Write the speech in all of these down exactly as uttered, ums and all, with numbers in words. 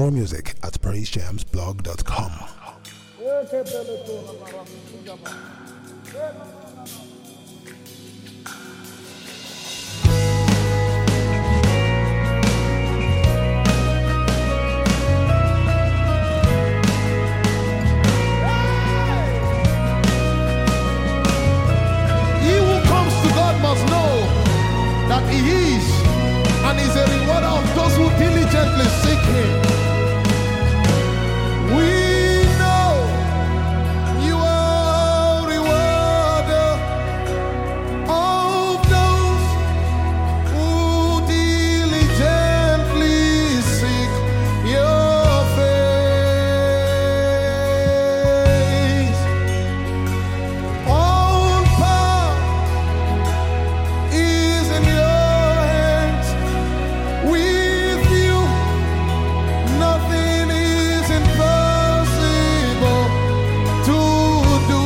More music at praise jams blog dot com. Must know that he is and is a rewarder of those who diligently seek him. We know you are a rewarder of those who diligently seek your face. All power is in your hands. With you, nothing is impossible to do.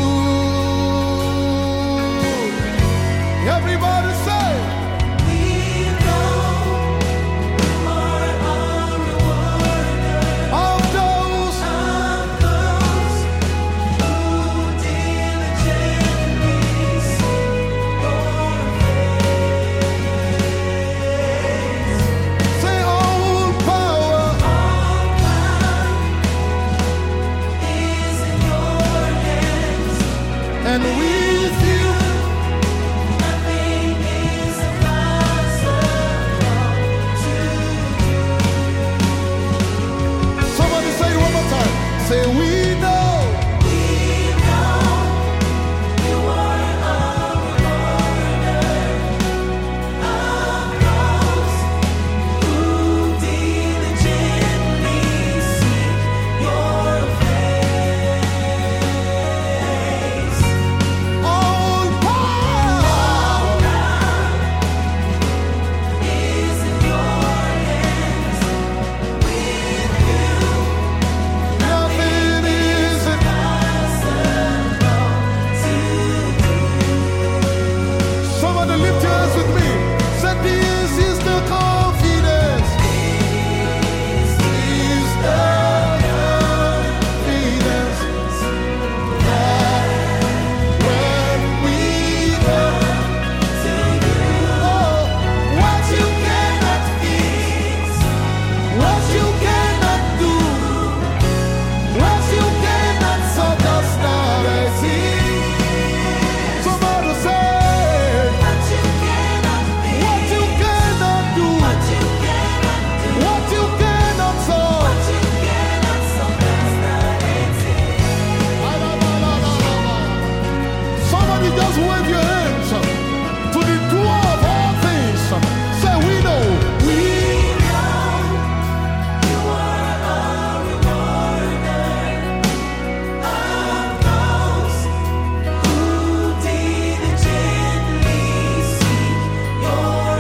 Everybody say, we know you are a rewarder of those, of those who diligently seek your face. Say, all power, all power is in your hands, and with you, nothing is impossible to do. Somebody say it one more time. Say, we know, we know you are a rewarder of those who diligently seek your face. All power is in your hands. With you, nothing is impossible to do. Somebody lift your hands with me. Say, this is the confidence. This is the confidence that when we come to you, oh, what you cannot fix, what you cannot do, what you cannot solve, does not exist. Somebody say, what you cannot fix, what you cannot do, what you cannot do, what you cannot solve, what you cannot solve, does not exist. Somebody just wave your hands to the doer of all things. Say, we know, we know you are a rewarder of those who diligently seek your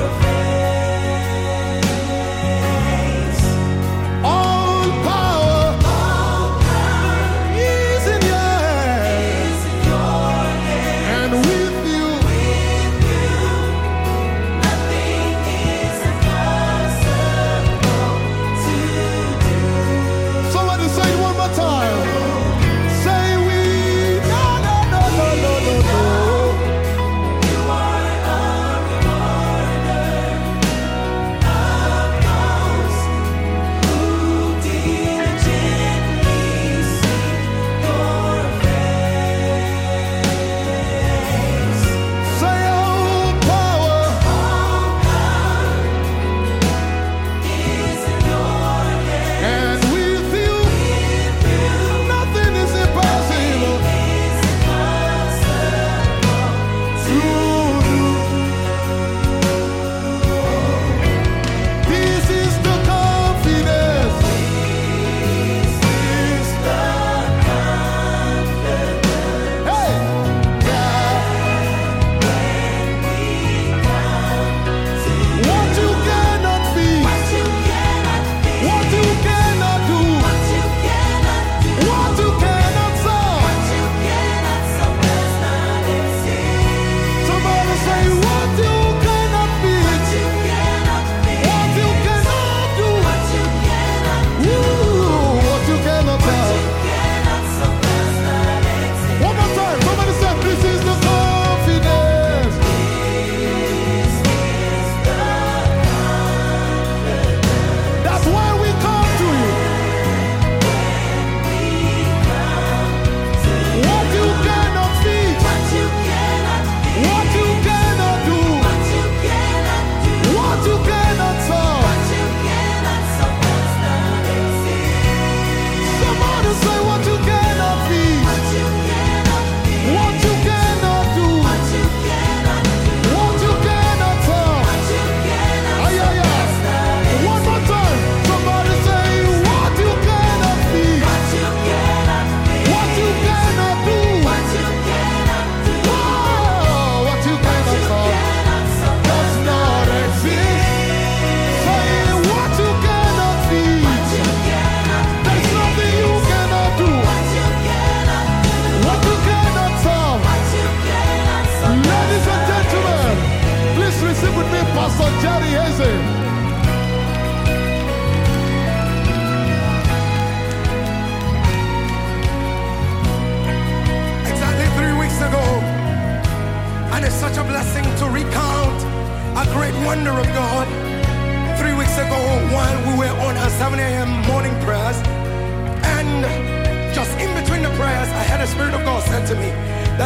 face. All power, all power is in your hands, and with you, with you, nothing is impossible to do. Somebody say it one more time. Say, we no no no no no no no. You are a rewarder of those who diligently seek your face. Say, all power, all power is in your hands, and with you, with you, nothing is impossible to do. This is the confidence. This is the confidence. Hey, that when we come to what you cannot be, what you cannot be, what you cannot do, what you cannot do, what you cannot solve, what you cannot solve, does not exist. Somebody say, what you cannot be, what you cannot be, what you cannot do, what you cannot do,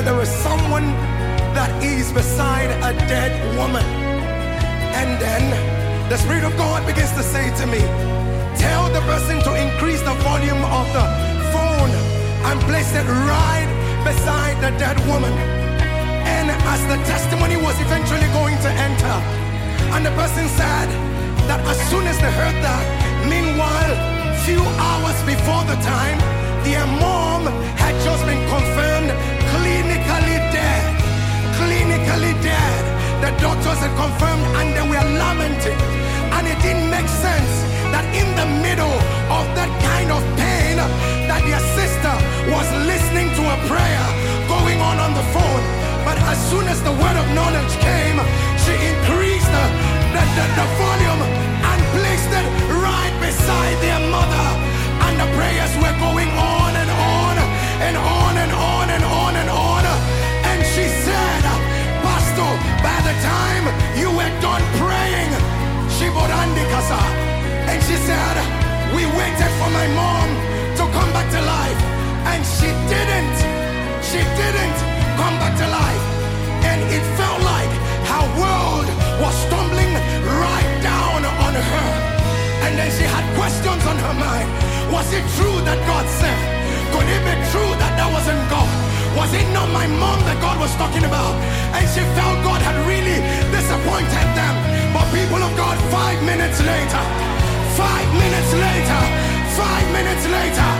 there is someone that is beside a dead woman. And then the Spirit of God begins to say to me, tell the person to increase the volume of the phone and place it right beside the dead woman. And as the testimony was eventually going to enter, and the person said that as soon as they heard that, meanwhile, few hours before the time, their mom had just been confirmed clinically dead. Clinically dead. The doctors had confirmed and they were lamenting. And it didn't make sense that in the middle of that kind of pain, that their sister was listening to a prayer going on on the phone. But as soon as the word of knowledge came, she increased the, the, the, the volume and placed it right beside their mother. And the prayers were going on and on and on and on and on and on. And she said, Pastor, by the time you were done praying, she Kasa, and she said, we waited for my mom to come back to life. And she didn't. She didn't come back to life. And it felt like her world was tumbling right down on her. And then she had questions on her mind. Was it true that God said? Could it be true that that wasn't God? Was it not my mom that God was talking about? And she felt God had really disappointed them. But people of God, five minutes later, five minutes later, five minutes later,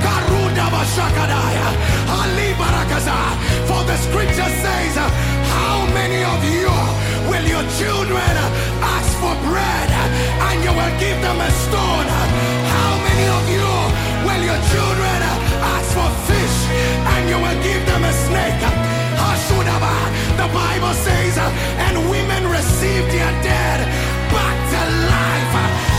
for the scripture says, how many of you will your children ask for bread and you will give them a stone? How many of you will your children ask for fish and you will give them a snake? The Bible says, and women receive their dead back to life.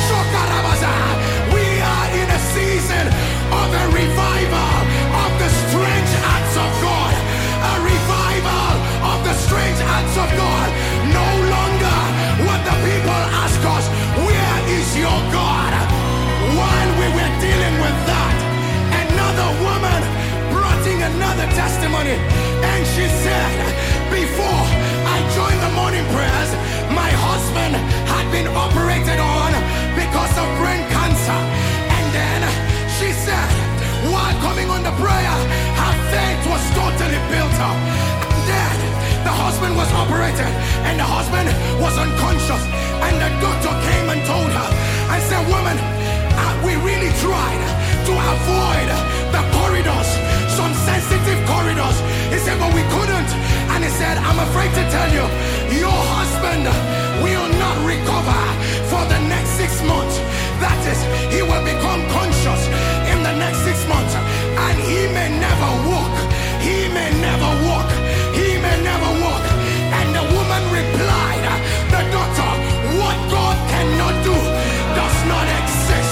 We are in a season of a revival of the strange acts of God. A revival of the strange acts of God. No longer would the people ask us, where is your God? While we were dealing with that, another woman brought in another testimony, and she said, before I joined the morning prayers, my husband had been operated on because of brain cancer. And then she said, while coming on the prayer, her faith was totally built up. And then the husband was operated and the husband was unconscious. And the doctor came and told her and said, woman, uh, we really tried to avoid the corridors, some sensitive corridors. He said, but we couldn't. And he said, I'm afraid to tell you, your husband will not recover for the next six months. That is, he will become conscious in the next six months. And he may never walk. He may never walk. He may never walk. And the woman replied, the doctor, what God cannot do does not exist.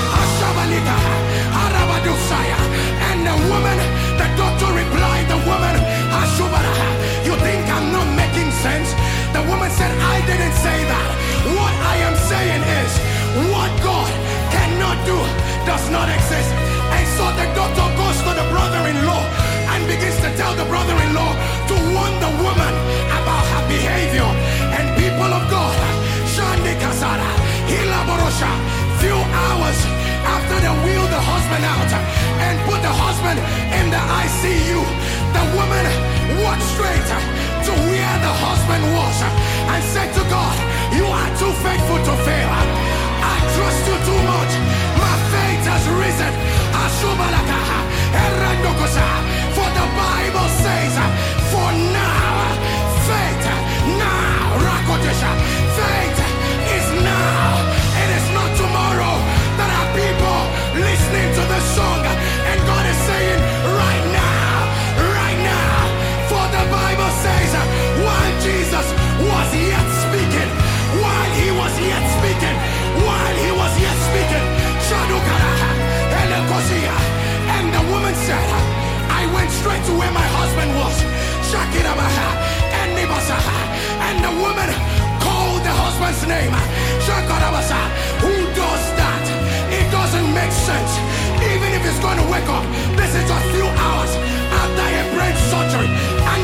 And the woman, the doctor replied, the woman, you think I'm not making sense? The woman said, I didn't say that. What I am saying is, what God cannot do does not exist. And so the doctor goes to the brother-in-law and begins to tell the brother-in-law to warn the woman about her behavior. And people of God, Shandi Kasara, Hila Borosha, few hours after they wheeled the husband out and put the husband in the I C U, the woman walked straight to where the husband was and said to God, you are too faithful to fail. I trust you too much. My faith has risen. For the Bible says, for now, faith, now, faith is now. It is not tomorrow. That are people listening to the song, and God is saying, right now, right now. For the Bible says, while Jesus was yet speaking, while he was yet speaking, while he was yet speaking, and the woman said, I went straight to where my husband was. And the woman called the husband's name. Who does that? It doesn't make sense. Even if he's going to wake up, this is a few hours after a brain surgery. And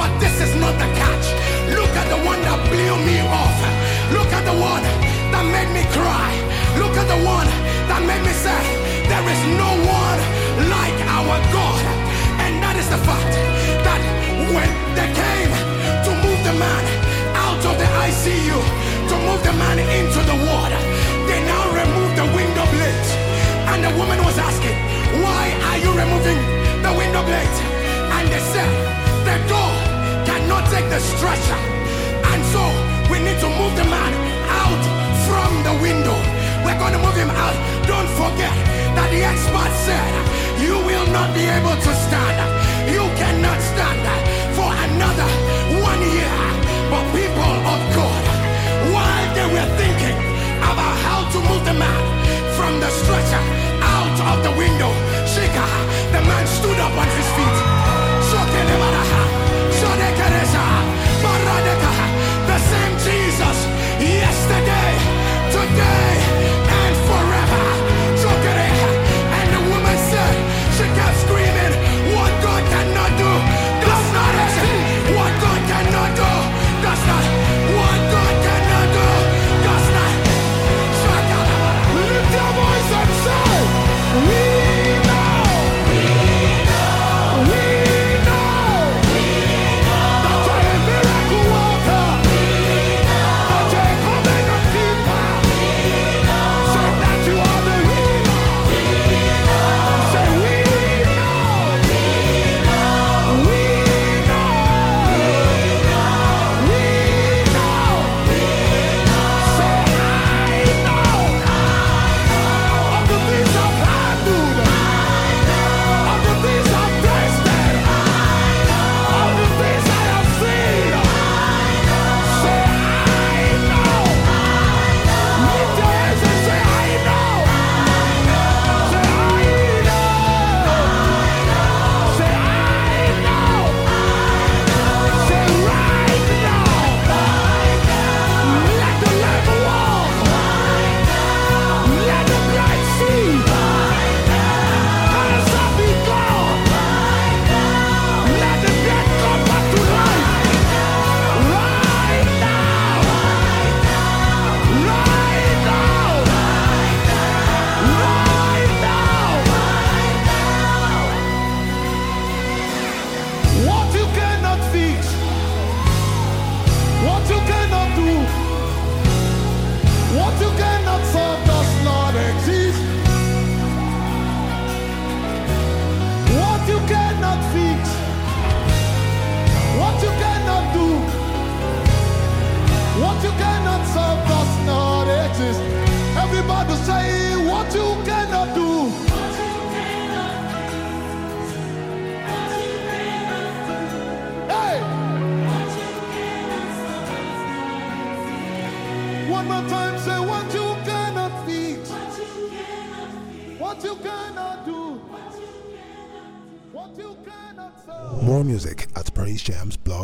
But this is not the catch. Look at the one that blew me off. Look at the one that made me cry. Look at the one that made me say, there is no one like our God. And that is the fact that when they came to move the man out of the I C U, to move the man into the water, they now removed the window blades. And the woman was asking, why are you removing the window blades? And they said, the door cannot take the stretcher. And so we need to move the man out from the window. We're going to move him out. Don't forget that the expert said, you will not be able to stand. You cannot stand for another one year. But people of God, while they were thinking about how to move the man from the stretcher out of the window, Shika, the man stood up on his feet. The same Jesus, yesterday, today, and forever. And the woman said, she kept screaming, what God cannot do does not exist. What God cannot do does not. What God cannot do does not. Lift your voice and say, we know, we know, we know, we know that you're a miracle worker, we know that you're a covenant keeper, we know, say that you are the healer, we know, say we know, we know, we know, we know, we know, say I know, of the things I've handled, of the things I've tasted, of the things I have seen, say I know. Lift your hands and say I know. Say I know. Say I know. Say right now. Let the lame walk. Let the blind see. Cancer be gone. Let the dead come back to life. Right now. Right now. Right now. What you cannot fix, what you cannot do, what you cannot solve does not exist. What you cannot fix, what you cannot do, what you cannot solve does not exist. Everybody say, what you cannot do. Hey! One more time, say, what you cannot fix, what you cannot do, what you cannot solve. More music at praise jams blog